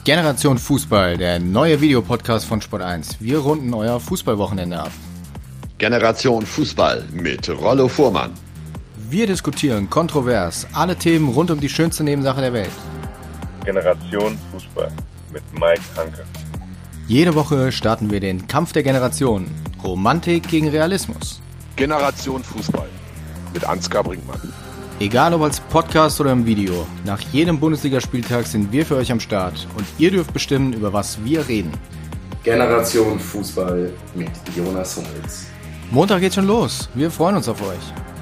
Generation Fußball, der neue Videopodcast von Sport1. Wir runden euer Fußballwochenende ab. Generation Fußball mit Rollo Fuhrmann. Wir diskutieren kontrovers alle Themen rund um die schönste Nebensache der Welt. Generation Fußball mit Mike Hanke. Jede Woche starten wir den Kampf der Generationen. Romantik gegen Realismus. Generation Fußball mit Ansgar Brinkmann. Egal ob als Podcast oder im Video, nach jedem Bundesligaspieltag sind wir für euch am Start und ihr dürft bestimmen, über was wir reden. Generation Fußball mit Jonas Hummels. Montag geht's schon los. Wir freuen uns auf euch.